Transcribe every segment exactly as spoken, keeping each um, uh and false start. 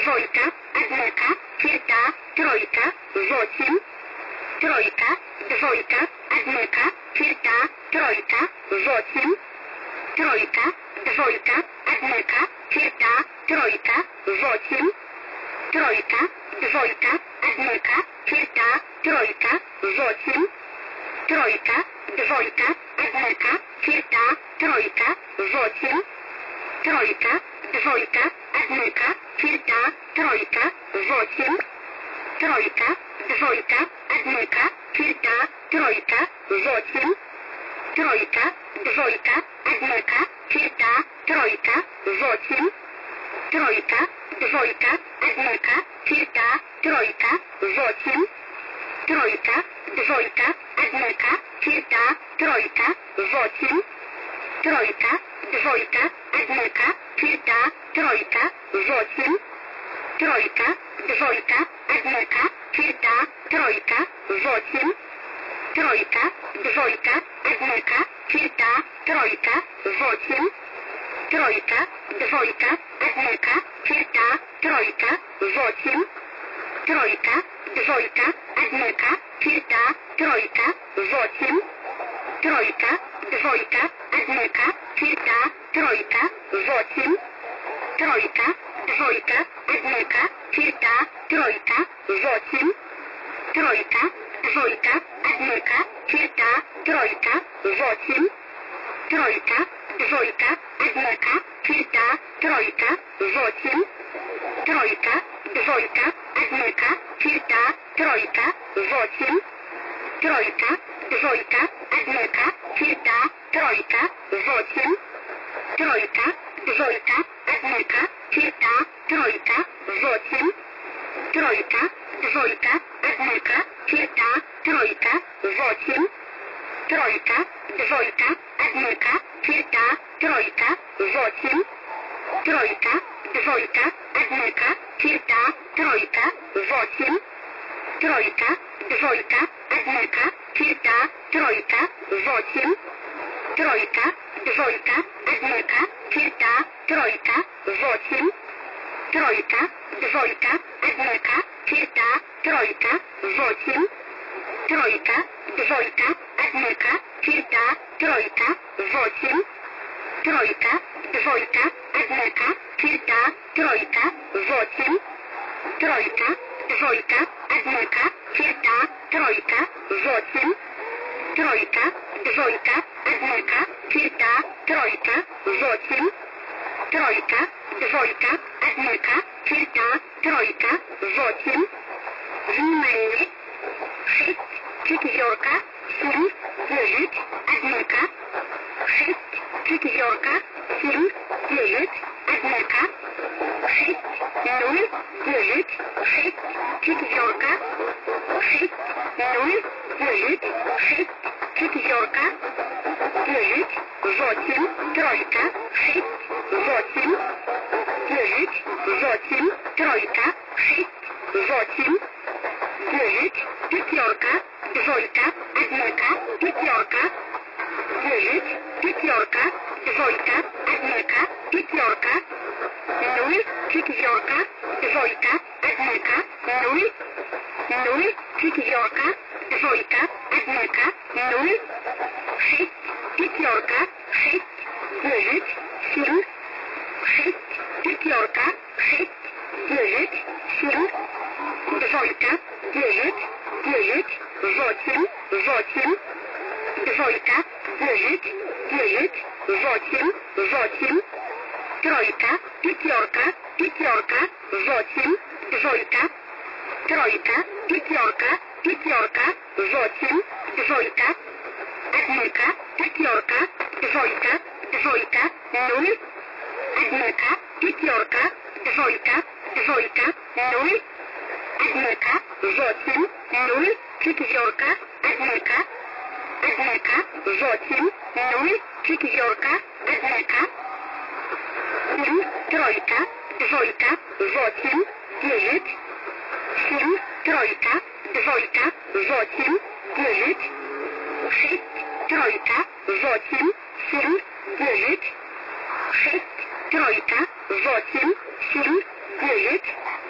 dwójka, однако, черта, тройка, восемь, тройка, двойка, однако, черта, тройка, восемь, тройка, двойка, однако, черта, тройка, восемь, тройка, двойка, однако, черта, тройка, восемь, тройка, двойка, однако, черта, тройка, восемь, тройка, двойка, однако, черта, тройка, восемь, тройка, двойка, однако, черта, тройка, восемь, тройка, двойка, однако, черта, тройка, восемь, тройка, двойка, однако, черта, тройка, восемь, тройка, двойка, однако, черта, тройка, восемь, тройка, двойка, однако, черта, тройка, восемь, тройка, двойка, однако, черта, тройка, восемь, тройка, двойка, однако, черта, тройка, восемь, тройка, двойка, однако, черта, тройка, восемь, тройка, двойка, однако, черта, тройка, восемь, тройка, двойка, однако, черта, тройка, восемь, тройка, двойка, однако, черта, тройка, восемь, тройка, двойка, однако, черта, тройка, восемь, тройка, двойка, однако, черта, тройка, восемь, тройка, двойка, однако, черта, тройка, восемь, тройка, двойка, однако, черта, тройка, восемь, тройка, двойка, однако, черта, тройка, восемь, тройка, двойка, однако, черта, тройка, восемь, тройка, двойка, однако, черта, тройка, восемь, тройка, двойка, однако, черта, тройка, восемь, тройка, двойка, однако, черта, тройка, восемь, тройка, двойка, однако, черта, тройка, восемь, тройка, двойка, однако, черта, тройка, восемь, тройка, двойка, однако, черта, тройка, восемь, тройка, двойка, однако, черта, тройка, восемь, тройка, двойка, однако, черта, тройка, восемь, тройка, двойка, однако, черта, тройка, восемь, тройка, двойка, однако, черта, тройка, восемь, внимание, шесть, четверка, семь, девять, однако, шесть, четверка, семь, девять, однако, шесть, ноль, девять, шесть, четверка, шесть, ноль, девять, шесть, четверка, девять, восемь, тройка, шесть, восемь, девять, восемь, тройка, шесть, восемь, девять, пятерка, двойка, однако, пятерка, девять, пятерка, двойка, однако, пятерка, ноль, четверка, двойка, однако, ноль, ноль, четверка, двойка, однако, ноль, шесть, пятерка, шесть, девять, семь, шесть, пятерка, шесть, девять, семь, двойка, девять, девять, восемь, восемь, двойка, девять, девять, восемь, восемь, тройка, пятерка, пятерка, восемь, двойка, тройка, пятерка, пятерка, восемь, двойка, однако, пятерка, двойка, двойка, ноль, однако, пятерка, двойка, двойка, ноль, однако, восемь, ноль, четверка, однако, однако, восемь, ноль, четверка, однако, семь, тройка, двойка, восемь, девять, семь, тройка, двойка, восемь, девять, шесть, тройка, восемь, семь, девять, шесть, тройка, восемь, семь, девять,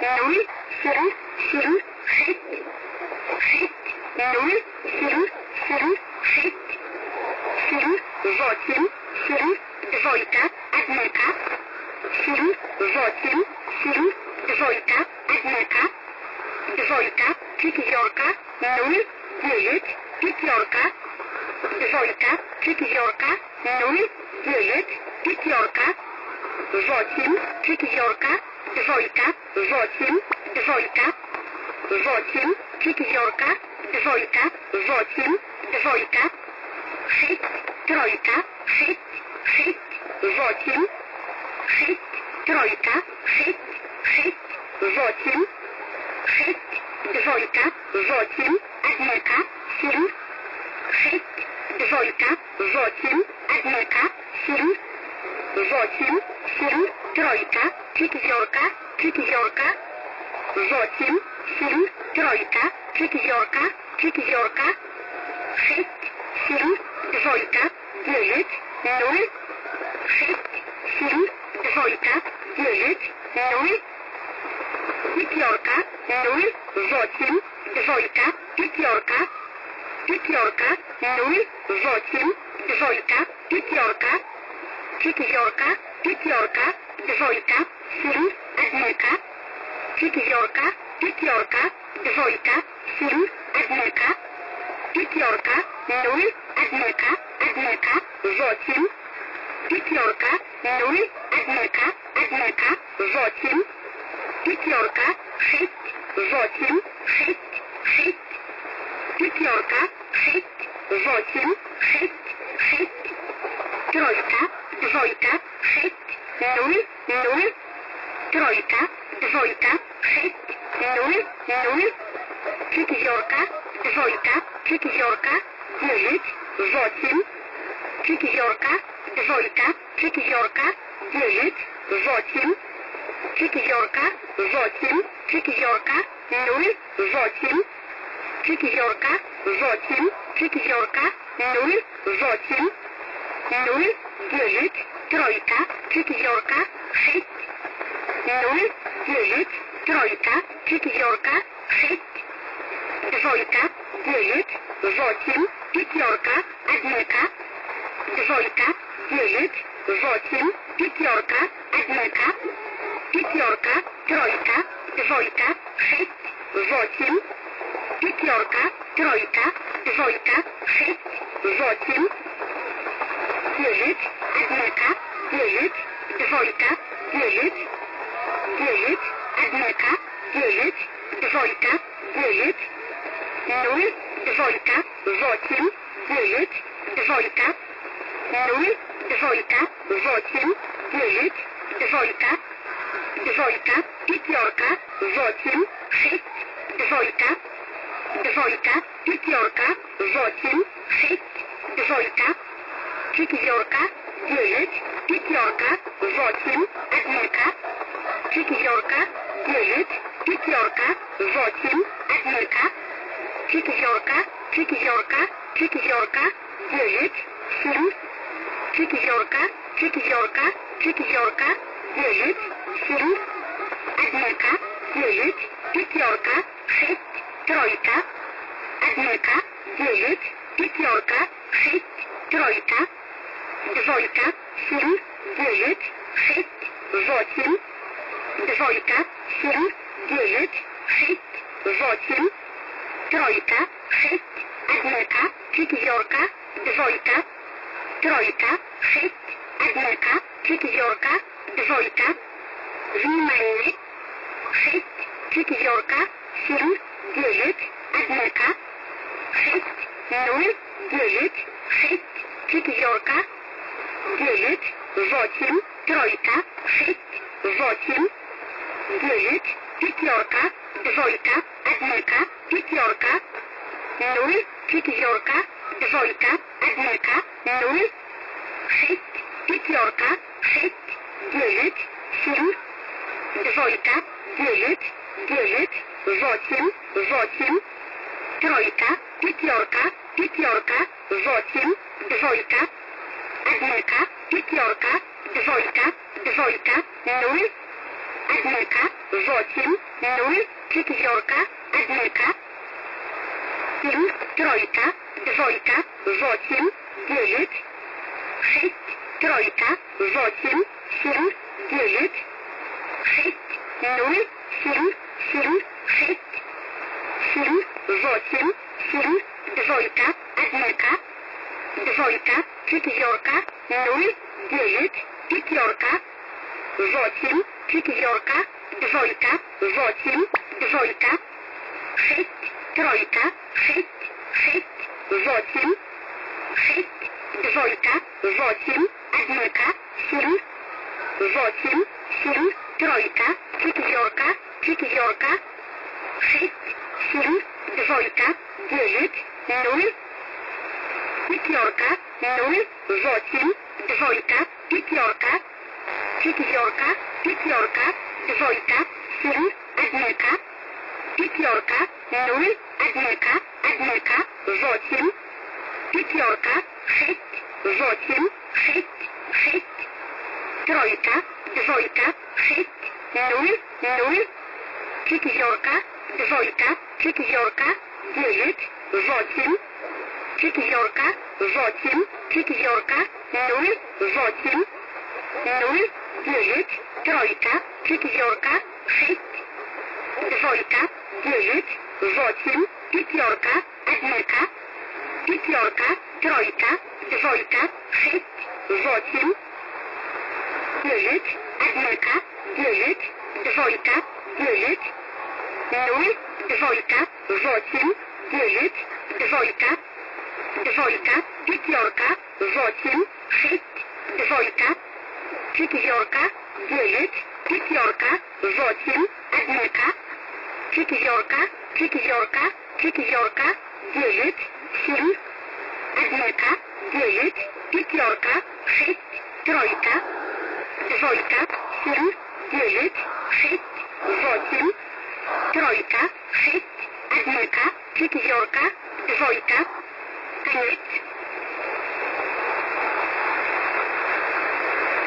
nul, siedem, siedem, sześć, sześć, nul, siedem, siedem, sześć, siedem, osiem, siedem, dwójka, jedynka, siedem, osiem, siedem, dwójka, jedynka, dwójka, czteórka, nul, dziewięć, pięciorka, dwójka, czteórka, nul, dziewięć, pięciorka, osiem, czteórka, dwójka, osiem, dwójka, osiem, czteórka, dwójka, osiem, dwójka, sześć, trójka, sześć, sześć, osiem, sześć, trójka, sześć, sześć, osiem, sześć, dwójka, osiem, jedynka, siedem, sześć, dwójka, osiem, jedynka, siedem, osiem, siedem, trójka, czteórka, czteórka, osiem, siedem, trójka, czteórka, czteórka, sześć, siedem, dwójka, dziewięć, nul, sześć, siedem, dwójka, dziewięć, nul, pięciorka, nul, osiem, dwójka, pięciorka, pięciorka, nul, osiem, dwójka, pięciorka, czteórka, pięciorka, dwójka, siedem, jedynka, czteórka, pięciorka, dwójka, siedem, jedynka, pięciorka, nul, jedynka, jedynka, osiem, pięciorka, nul, jedynka, jedynka, osiem, pięciorka, sześć, osiem, sześć, sześć, pięciorka, sześć, osiem, sześć, sześć, trójka, dwójka, sześć, nul, nul, trójka, dwójka, sześć, nul, nul, czteórka, dwójka, czteórka, dziewięć, osiem, czteórka, dwójka, czteórka, dziewięć, osiem, czteórka, osiem, czteórka, nul, osiem, czteórka, osiem, czteórka, nul, osiem, nul, dziewięć, trójka, czteórka, sześć, nul, dziewięć, trójka, czteórka, sześć, dwójka, dziewięć, osiem, pięciorka, jedynka, dwójka, dziewięć, osiem, pięciorka, jedynka, pięciorka, trójka, dwójka, sześć, osiem, pięciorka, trójka, dwójka, sześć, osiem, dziewięć, jedynka, dziewięć, dwójka, dziewięć, dziewięć, jedynka, dziewięć, dwójka, dziewięć, nul, dwójka, osiem, dziewięć, dwójka, nul, dwójka, osiem, dziewięć, dwójka, dwójka, pięciorka, osiem, sześć, dwójka, dwójka, pięciorka, osiem, sześć, dwójka, czteórka, dziewięć, pięciorka, osiem, jedynka, czteórka, dziewięć, pięciorka, osiem, jedynka, czteórka, czteórka, czteórka, dziewięć, siedem, czteórka, czteórka, czteórka, dziewięć, siedem, jedynka, dziewięć, pięciorka, sześć, trójka, jedynka, dziewięć, pięciorka, sześć, trójka, dwójka, siedem, dziewięć, sześć, osiem, dwójka, siedem, dziewięć, sześć, osiem, trójka, sześć, jedynka, czteórka, dwójka, trójka, sześć, jedynka, czteórka, dwójka, wyjmijmy, sześć, czteórka, siedem, dziewięć, jedynka, sześć, nul, dziewięć, sześć, czteórka, dziewięć, osiem, trójka, sześć, osiem, dziewięć, pięciorka, dwójka, jedynka, pięciorka, nul, czteórka, dwójka, jedynka, nul, sześć, pięciorka, sześć, dziewięć, siedem, dwójka, dziewięć, dziewięć, osiem, osiem, trójka, pięciorka, pięciorka, osiem, dwójka, jedynka, pięciorka, dwójka, dwójka, nul, jedynka. одинка, восемь, ноль, четверка, одинка. Семь, тройка, двойка, восемь, девять. Шесть, тройка, восемь, семь, девять. Шесть, ноль, семь, семь, шесть. Семь, восемь, семь, двойка, одинка. Двойка, четверка, ноль, девять, пятерка. Восемь, четверка, двойка, восемь, двойка. Шесть, тройка, шесть, шесть, восемь. Шесть, двойка, восемь, одинка, семь. Восемь, семь, тройка, четверка, четверка. Шесть, семь, двойка, девять, ноль. Пятерка, ноль, восемь, двойка, пятерка. Четверка, пятерка, двойка, семь, одинка. Пятерка, ноль, одинка, одинка, восемь. Пятерка, шесть, восемь, шесть, шесть. Тройка, двойка, шесть, ноль, ноль. Четверка, двойка, четверка, девять, восемь. Четверка, восемь, четверка, ноль, восемь. Ноль, девять, тройка, четверка, шесть. Двойка, девять, восемь, пятерка, одинка. Пятерка, тройка, двойка, шесть, восемь. Девять, одинка, девять, двойка, девять. Ноль, двойка, восемь, девять, двойка. Двойка, пятерка, восемь, шесть, двойка. Четверка, девять, пятерка, восемь, одинка. Четверка, четверка, четверка, девять, семь. Одинка, девять, пятерка, шесть, тройка. Двойка, семь, девять, шесть, восемь. Тройка, шесть, одинка, четверка, двойка. Конец.